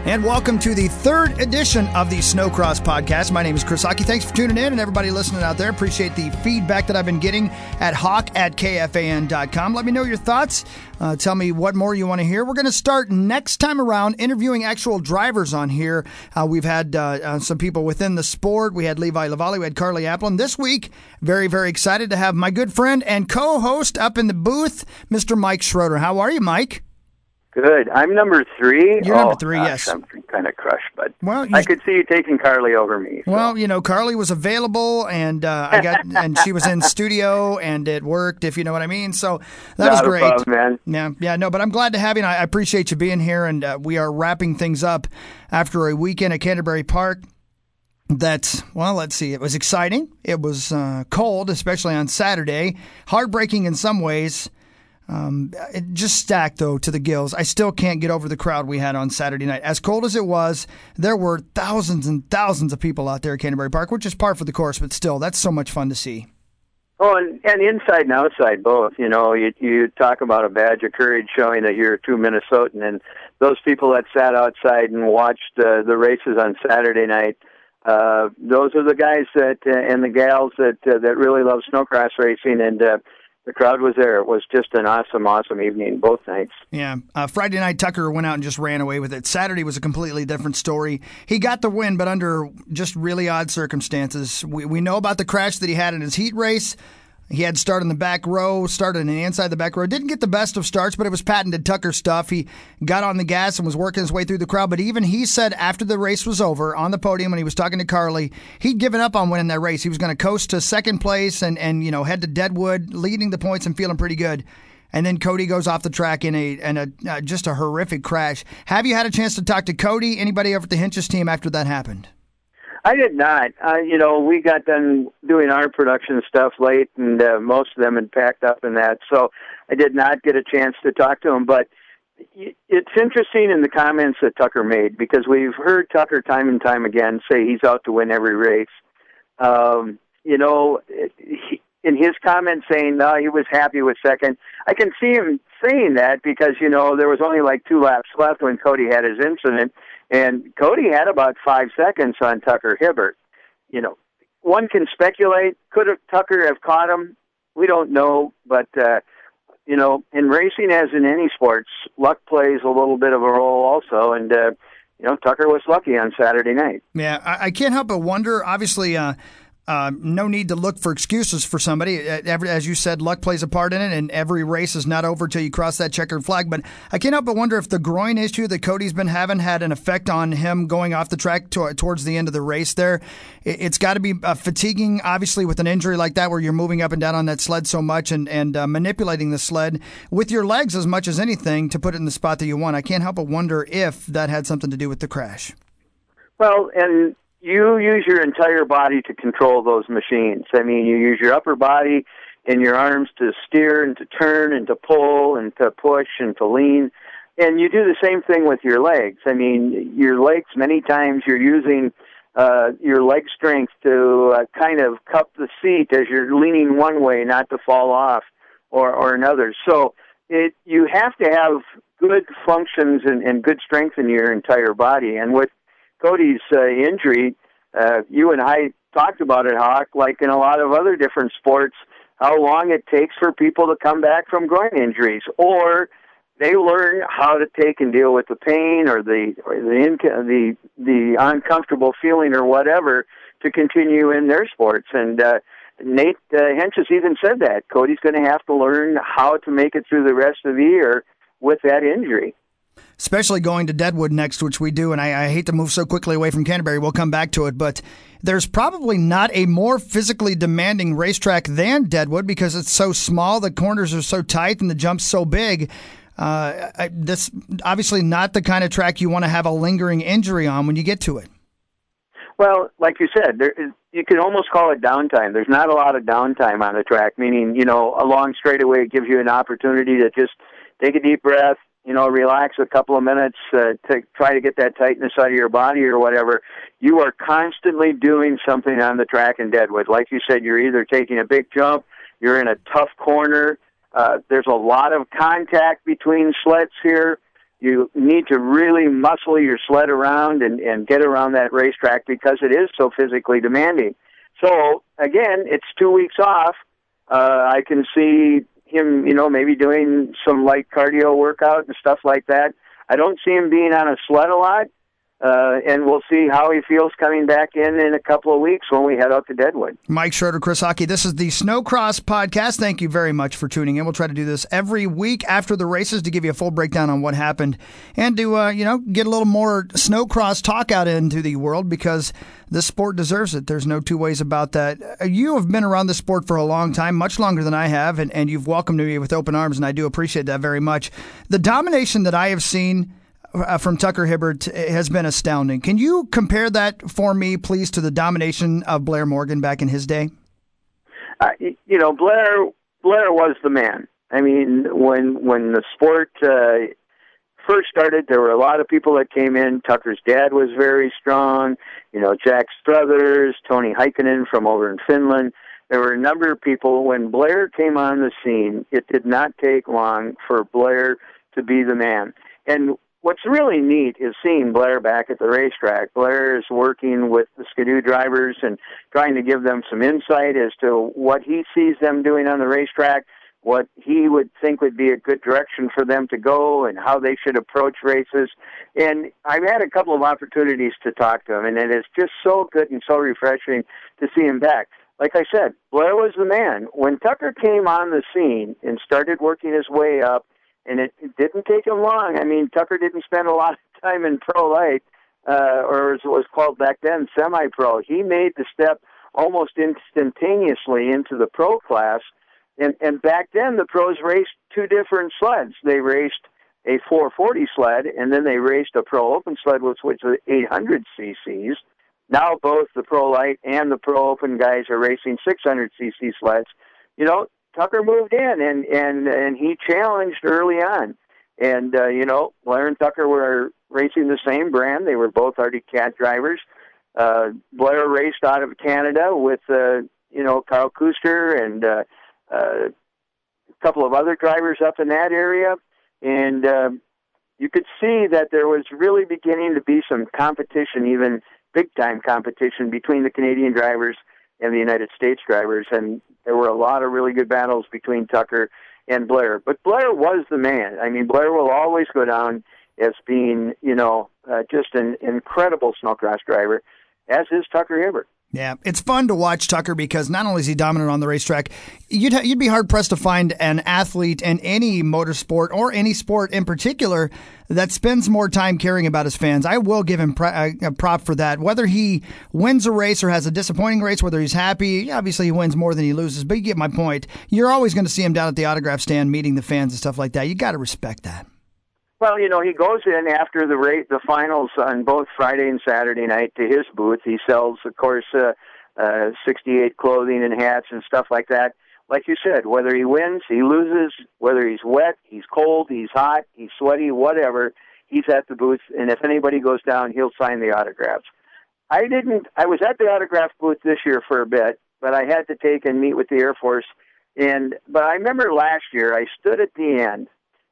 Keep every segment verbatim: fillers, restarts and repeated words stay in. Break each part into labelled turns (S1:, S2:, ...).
S1: And welcome to the third edition of the Snowcross Podcast. My name is Chris Hockey. Thanks for tuning in, and everybody listening out there. Appreciate the feedback that I've been getting at hawk at K F A N dot com. Let me know your thoughts. Uh, tell me what more you want to hear. We're going to start next time around interviewing actual drivers on here. Uh, we've had uh, uh, some people within the sport. We had Levi Lavallee. We had Carly Applin. This week, very, very excited to have my good friend and co-host up in the booth, Mister Mike Schroeder. How are you, Mike?
S2: Good. I'm number three.
S1: You're
S2: oh,
S1: number three,
S2: gosh,
S1: yes.
S2: I'm kind of crushed, but
S1: well,
S2: I could see you taking Carly over me. So.
S1: Well, you know, Carly was available, and uh, I got, and she was in studio, and it worked, if you know what I mean. So that
S2: Not
S1: was
S2: a
S1: great.
S2: problem, man.
S1: Yeah, yeah, no, but I'm glad to have you. And I appreciate you being here, and uh, we are wrapping things up after a weekend at Canterbury Park. That, well, let's see, it was exciting. It was uh, cold, especially on Saturday. Heartbreaking in some ways. Um, it just stacked, though, to the gills. I still can't get over the crowd we had on Saturday night. As cold as it was, there were thousands and thousands of people out there at Canterbury Park, which is par for the course, but still, that's so much fun to see.
S2: Oh, and, and inside and outside both. You know, you, you talk about a badge of courage showing that you're a true Minnesotan, and those people that sat outside and watched uh, the races on Saturday night, uh, those are the guys that uh, and the gals that uh, that really love snowcross racing, and uh, the crowd was there. It was just an awesome, awesome evening both nights.
S1: Yeah. Uh, Friday night, Tucker went out and just ran away with it. Saturday was a completely different story. He got the win, but under just really odd circumstances. We we know about the crash that he had in his heat race. He had start in the back row, started in the inside the back row. Didn't get the best of starts, but it was patented Tucker stuff. He got on the gas and was working his way through the crowd. But even he said after the race was over on the podium when he was talking to Carly, he'd given up on winning that race. He was going to coast to second place and, and you know head to Deadwood, leading the points and feeling pretty good. And then Cody goes off the track in a in a uh, just a horrific crash. Have you had a chance to talk to Cody? Anybody over at the Hinches team after that happened?
S2: I did not. Uh, you know, we got done doing our production stuff late, and uh, most of them had packed up in that, so I did not get a chance to talk to him. But it's interesting in the comments that Tucker made, because we've heard Tucker time and time again say he's out to win every race. Um, you know, he, in his comments saying, no, he was happy with second, I can see him saying that because, you know, there was only like two laps left when Cody had his incident. And Cody had about five seconds on Tucker Hibbert. You know, one can speculate. Could have Tucker have caught him? We don't know. But, uh, you know, in racing, as in any sports, luck plays a little bit of a role also. And, uh, you know, Tucker was lucky on Saturday night.
S1: Yeah, I, I can't help but wonder, obviously, uh, Uh, no need to look for excuses for somebody. Every, as you said, luck plays a part in it, and every race is not over till you cross that checkered flag. But I can't help but wonder if the groin issue that Cody's been having had an effect on him going off the track to, towards the end of the race there. It, it's got to be uh, fatiguing, obviously, with an injury like that where you're moving up and down on that sled so much and, and uh, manipulating the sled with your legs as much as anything to put it in the spot that you want. I can't help but wonder if that had something to do with the crash.
S2: Well, and you use your entire body to control those machines. I mean, you use your upper body and your arms to steer and to turn and to pull and to push and to lean. And you do the same thing with your legs. I mean, your legs, many times you're using uh, your leg strength to uh, kind of cup the seat as you're leaning one way, not to fall off or, or another. So it, you have to have good functions and, and good strength in your entire body. And with Cody's uh, injury, uh, you and I talked about it, Hawk, like in a lot of other different sports, how long it takes for people to come back from groin injuries, or they learn how to take and deal with the pain or the or the inc- the the uncomfortable feeling or whatever to continue in their sports. And uh, Nate uh, Hinches even said that Cody's going to have to learn how to make it through the rest of the year with that injury.
S1: Especially going to Deadwood next, which we do, and I, I hate to move so quickly away from Canterbury. We'll come back to it, but there's probably not a more physically demanding racetrack than Deadwood because it's so small, the corners are so tight, and the jump's so big. Uh, I, this obviously not the kind of track you want to have a lingering injury on when you get to it.
S2: Well, like you said, there is, you can almost call it downtime. There's not a lot of downtime on the track, meaning, you know, a long straightaway gives you an opportunity to just take a deep breath, you know, relax a couple of minutes uh, to try to get that tightness out of your body or whatever. You are constantly doing something on the track in Deadwood. Like you said, you're either taking a big jump, you're in a tough corner, uh, there's a lot of contact between sleds here. You need need to really muscle your sled around and, and get around that racetrack because it is so physically demanding. So, again, it's two weeks off. Uh, I can see him, you know, maybe doing some light cardio workout and stuff like that. I don't see him being on a sled a lot. Uh, and we'll see how he feels coming back in in a couple of weeks when we head out to Deadwood.
S1: Mike Schroeder, Chris Hockey, this is the Snowcross Podcast. Thank you very much for tuning in. We'll try to do this every week after the races to give you a full breakdown on what happened and to, uh, you know, get a little more Snowcross talk out into the world because this sport deserves it. There's no two ways about that. You have been around the sport for a long time, much longer than I have, and, and you've welcomed me with open arms, and I do appreciate that very much. The domination that I have seen Uh, from Tucker Hibbert has been astounding. Can you compare that for me, please, to the domination of Blair Morgan back in his day?
S2: Uh, you know, Blair Blair was the man. I mean, when when the sport uh, first started, there were a lot of people that came in. Tucker's dad was very strong. You know, Jack Struthers, Tony Heikkinen from over in Finland. There were a number of people. When Blair came on the scene, it did not take long for Blair to be the man. And what's really neat is seeing Blair back at the racetrack. Blair is working with the Skidoo drivers and trying to give them some insight as to what he sees them doing on the racetrack, what he would think would be a good direction for them to go, and how they should approach races. And I've had a couple of opportunities to talk to him, and it is just so good and so refreshing to see him back. Like I said, Blair was the man. When Tucker came on the scene and started working his way up, and it, it didn't take him long. I mean, Tucker didn't spend a lot of time in Pro Light, uh, or as it was called back then, semi-pro. He made the step almost instantaneously into the pro class. And, and back then, the pros raced two different sleds. They raced a four forty sled, and then they raced a Pro Open sled, which was eight hundred c c's. Now both the Pro Light and the Pro Open guys are racing six hundred c c sleds. You know, Tucker moved in, and, and, and he challenged early on. And, uh, you know, Blair and Tucker were racing the same brand. They were both Arctic Cat drivers. Uh, Blair raced out of Canada with, uh, you know, Carl Kuster and uh, uh, a couple of other drivers up in that area. And uh, you could see that there was really beginning to be some competition, even big-time competition, between the Canadian drivers and the United States drivers. And there were a lot of really good battles between Tucker and Blair. But Blair was the man. I mean, Blair will always go down as being, you know, uh, just an incredible snowcross driver, as is Tucker Hibbert.
S1: Yeah, it's fun to watch Tucker because not only is he dominant on the racetrack, you'd ha- you'd be hard-pressed to find an athlete in any motorsport or any sport in particular that spends more time caring about his fans. I will give him pr- a prop for that. Whether he wins a race or has a disappointing race, whether he's happy, obviously he wins more than he loses, but you get my point. You're always going to see him down at the autograph stand meeting the fans and stuff like that. You got to respect that.
S2: Well, you know, he goes in after the rate, the finals on both Friday and Saturday night to his booth. He sells, of course, uh, uh, sixty-eight clothing and hats and stuff like that. Like you said, whether he wins, he loses, whether he's wet, he's cold, he's hot, he's sweaty, whatever, he's at the booth. And if anybody goes down, he'll sign the autographs. I didn't. I was at the autograph booth this year for a bit, but I had to take and meet with the Air Force. And but I remember last year I stood at the end,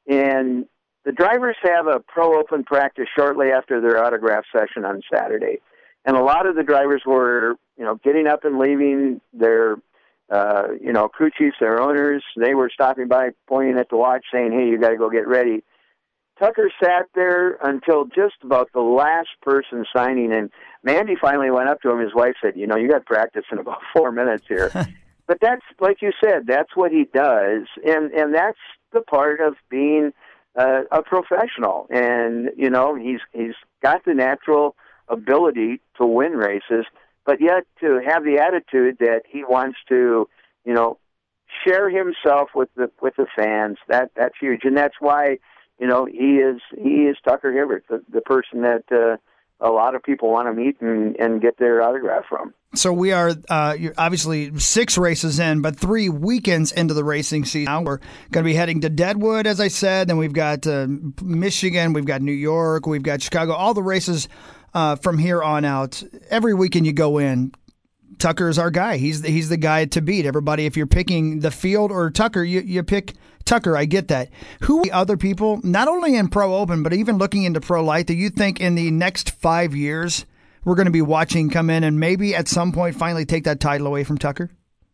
S2: and the drivers have a Pro Open practice shortly after their autograph session on Saturday. And a lot of the drivers were, you know, getting up and leaving their, uh, you know, crew chiefs, their owners. They were stopping by, pointing at the watch, saying, hey, you got to go get ready. Tucker sat there until just about the last person signing. And Mandy finally went up to him. His wife said, you know, you got practice in about four minutes here. But that's, like you said, that's what he does. And, and that's the part of being Uh, a professional, and you know he's he's got the natural ability to win races, but yet to have the attitude that he wants to, you know, share himself with the with the fans. That that's huge, and that's why you know he is he is Tucker Hibbert, the the person that uh, a lot of people want to meet and, and get their autograph from.
S1: So we are uh, obviously six races in, but three weekends into the racing season. Now we're going to be heading to Deadwood, as I said. Then we've got uh, Michigan, we've got New York, we've got Chicago. All the races uh, from here on out. Every weekend you go in, Tucker is our guy. He's the, he's the guy to beat. Everybody, if you're picking the field or Tucker, you, you pick Tucker. I get that. Who are the other people, not only in Pro Open, but even looking into Pro Light, that you think in the next five years we're going to be watching come in and maybe at some point finally take that title away from Tucker?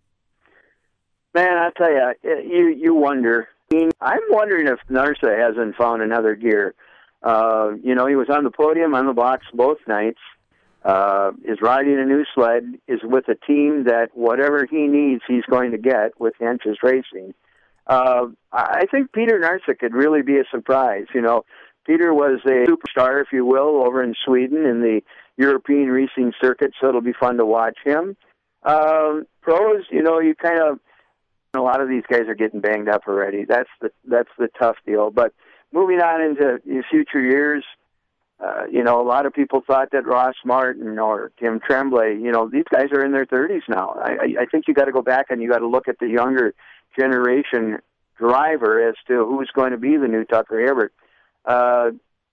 S2: Man, I tell you, you you wonder. I mean, I'm wondering if Narsa hasn't found another gear. Uh, you know, he was on the podium, on the box both nights. Uh, is riding a new sled, is with a team that whatever he needs, he's going to get with Henches Racing. Uh, I think Peter Narsa could really be a surprise. You know, Peter was a superstar, if you will, over in Sweden in the European racing circuit, so it'll be fun to watch him. Um, pros, you know, you kind of, a lot of these guys are getting banged up already. That's the that's the tough deal. But moving on into future years, uh, you know, a lot of people thought that Ross Martin or Tim Tremblay, you know, these guys are in their thirties now. I, I think you got to go back and you got to look at the younger generation driver as to who's going to be the new Tucker Hibbert. Uh,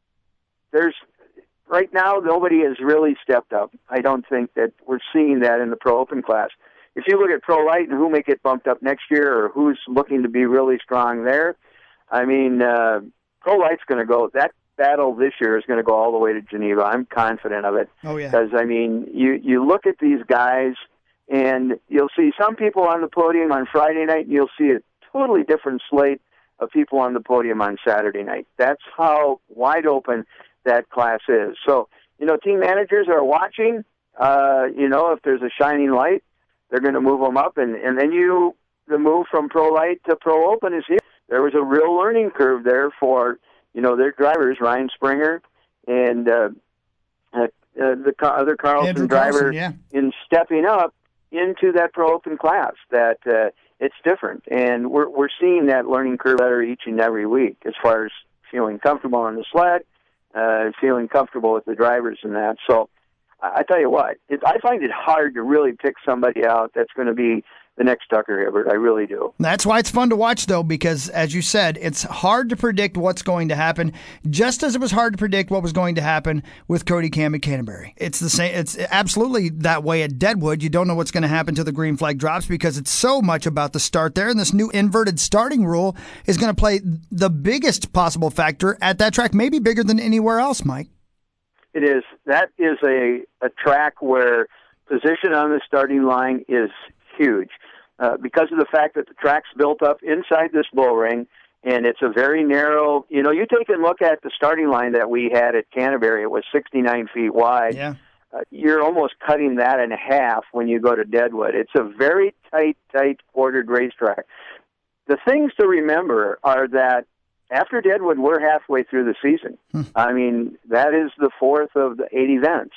S2: there's right now nobody has really stepped up. I don't think that we're seeing that in the Pro Open class. If you look at Pro Light and who may get bumped up next year or who's looking to be really strong there, I mean, uh, Pro Light's going to go, that battle this year is going to go all the way to Geneva. I'm confident of it.
S1: Oh, yeah.
S2: Because, I mean, you, you look at these guys and you'll see some people on the podium on Friday night and you'll see a totally different slate of people on the podium on Saturday night. That's how wide open that class is. So, you know, team managers are watching. Uh, you know, if there's a shining light, they're going to move them up, and, and then you the move from Pro Light to Pro Open is here. There was a real learning curve there for, you know, their drivers, Ryan Springer and uh, uh, uh, the other Carlson
S1: Andrew
S2: driver,
S1: Carlson, yeah.
S2: in stepping up into that Pro Open class. That uh, it's different, and we're we're seeing that learning curve better each and every week as far as feeling comfortable on the sled, uh, feeling comfortable with the drivers and that. So. I tell you what, it, I find it hard to really pick somebody out that's going to be the next Tucker Hibbert. I really do.
S1: That's why it's fun to watch, though, because, as you said, it's hard to predict what's going to happen, just as it was hard to predict what was going to happen with Cody Cam at Canterbury. It's the same. It's absolutely that way at Deadwood. You don't know what's going to happen till the green flag drops because it's so much about the start there, and this new inverted starting rule is going to play the biggest possible factor at that track, maybe bigger than anywhere else, Mike.
S2: It is. That is a, a track where position on the starting line is huge uh, because of the fact that the track's built up inside this bull ring, and it's a very narrow, you know, you take a look at the starting line that we had at Canterbury. It was sixty-nine feet wide.
S1: Yeah.
S2: Uh, you're almost cutting that in half when you go to Deadwood. It's a very tight, tight ordered racetrack. The things to remember are that after Deadwood, we're halfway through the season. Hmm. I mean, that is the fourth of the eight events.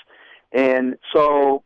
S2: And so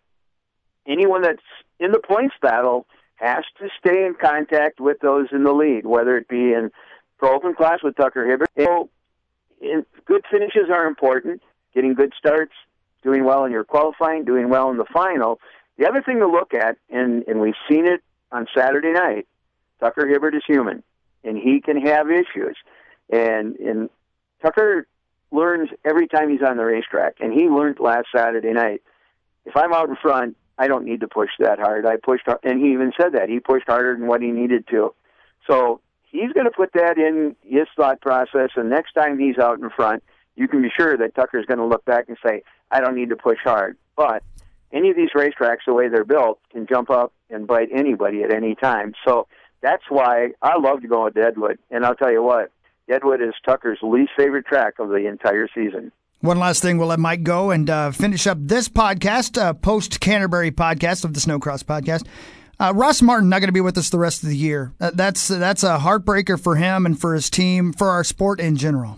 S2: anyone that's in the points battle has to stay in contact with those in the lead, whether it be in Pro Open class with Tucker Hibbert. So in, good finishes are important, getting good starts, doing well in your qualifying, doing well in the final. The other thing to look at, and, and we've seen it on Saturday night, Tucker Hibbert is human, and he can have issues. And, and Tucker learns every time he's on the racetrack, and he learned last Saturday night. If I'm out in front, I don't need to push that hard. I pushed, and he even said that. He pushed harder than what he needed to. So he's going to put that in his thought process, and next time he's out in front, you can be sure that Tucker's going to look back and say, I don't need to push hard. But any of these racetracks, the way they're built, can jump up and bite anybody at any time. So that's why I love to go at Deadwood, and I'll tell you what, Deadwood is Tucker's least favorite track of the entire season.
S1: One last thing, we'll let Mike go and uh, finish up this podcast, uh, post-Canterbury podcast of the Snowcross podcast. Uh, Ross Martin not going to be with us the rest of the year. Uh, that's that's a heartbreaker for him and for his team, for our sport in general.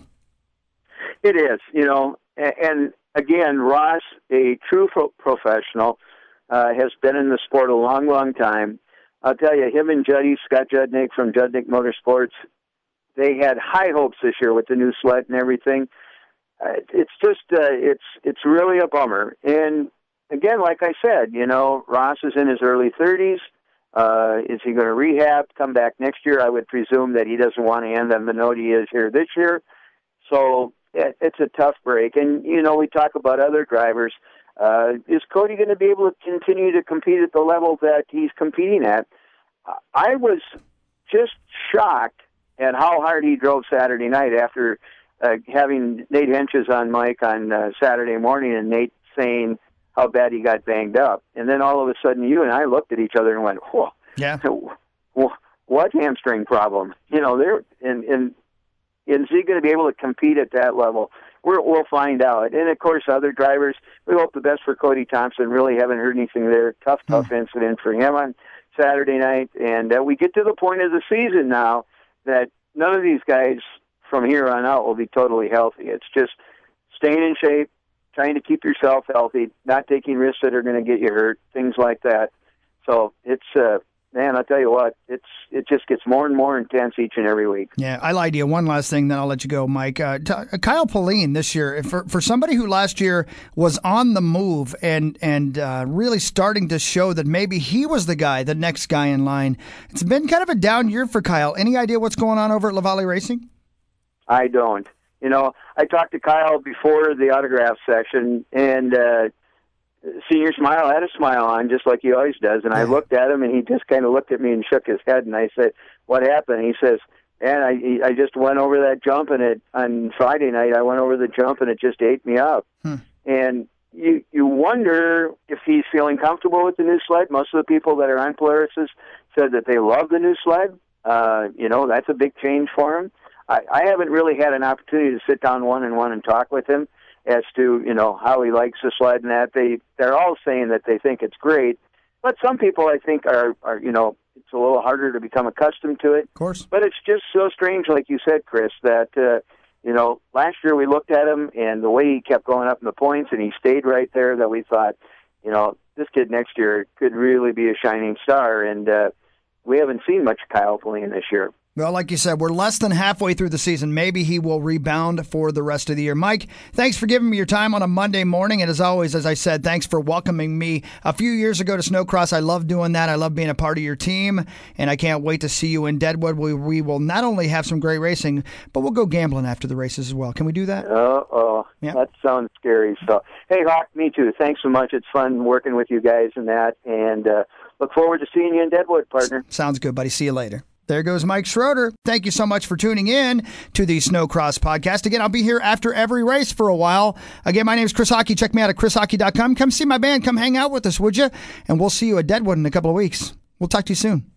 S2: It is, you know, and, and again, Ross, a true pro- professional, uh, has been in the sport a long, long time. I'll tell you, him and Juddy, Scott Judnick from Judnick Motorsports, they had high hopes this year with the new sled and everything. Uh, it's just, uh, it's it's really a bummer. And again, like I said, you know, Ross is in his early thirties. Uh, is he going to rehab, come back next year? I would presume that he doesn't want to end on the note he is here this year. So it, it's a tough break. And, you know, we talk about other drivers. Uh, is Cody going to be able to continue to compete at the level that he's competing at? I was just shocked at how hard he drove Saturday night after uh, having Nate Henches on mic on uh, Saturday morning, and Nate saying how bad he got banged up. And then all of a sudden you and I looked at each other and went, whoa,
S1: yeah.
S2: What hamstring problem? You know, there and, and, and is he going to be able to compete at that level? We're, we'll find out. And, of course, other drivers, we hope the best for Cody Thompson. Really haven't heard anything there. Tough, tough mm. incident for him on Saturday night. And uh, we get to the point of the season now that none of these guys from here on out will be totally healthy. It's just staying in shape, trying to keep yourself healthy, not taking risks that are going to get you hurt, things like that. So it's, uh, man, I'll tell you what, it's it just gets more and more intense each and every week.
S1: Yeah, I lied to you. One last thing, then I'll let you go, Mike. Uh, t- Kyle Pauline this year, for for somebody who last year was on the move and and uh, really starting to show that maybe he was the guy, the next guy in line. It's been kind of a down year for Kyle. Any idea what's going on over at LaValle Racing?
S2: I don't. You know, I talked to Kyle before the autograph session, and uh, Senior Smile had a smile on, just like he always does. And I looked at him, and he just kind of looked at me and shook his head. And I said, "What happened?" And he says, "Man, I I just went over that jump, and it on Friday night I went over the jump, and it just ate me up." Hmm. And you you wonder if he's feeling comfortable with the new sled. Most of the people that are on Polaris's said that they love the new sled. Uh, you know, that's a big change for him. I, I haven't really had an opportunity to sit down one on one and talk with him as to, you know, how he likes the sled and that. They, they're all saying that they think it's great. But some people, I think, are, are, you know, it's a little harder to become accustomed to it.
S1: Of course.
S2: But it's just so strange, like you said, Chris, that, uh, you know, last year we looked at him and the way he kept going up in the points and he stayed right there, that we thought, you know, this kid next year could really be a shining star. And uh, we haven't seen much Kyle Pauline this year.
S1: Well, like you said, we're less than halfway through the season. Maybe he will rebound for the rest of the year. Mike, thanks for giving me your time on a Monday morning. And as always, as I said, thanks for welcoming me a few years ago to Snowcross. I love doing that. I love being a part of your team. And I can't wait to see you in Deadwood. We, we will not only have some great racing, but we'll go gambling after the races as well. Can we do that?
S2: Uh-oh. Yeah. That sounds scary. So, hey, Hawk, me too. Thanks so much. It's fun working with you guys and that. And uh, look forward to seeing you in Deadwood, partner.
S1: Sounds good, buddy. See you later. There goes Mike Schroeder. Thank you so much for tuning in to the Snowcross podcast. Again, I'll be here after every race for a while. Again, my name is Chris Hockey. Check me out at chris hockey dot com. Come see my band. Come hang out with us, would you? And we'll see you at Deadwood in a couple of weeks. We'll talk to you soon.